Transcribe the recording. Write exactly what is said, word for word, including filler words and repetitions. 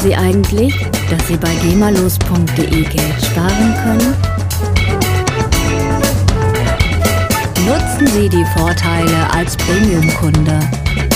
Sie eigentlich, dass Sie bei gemalos punkt de Geld sparen können? Nutzen Sie die Vorteile als Premium-Kunde.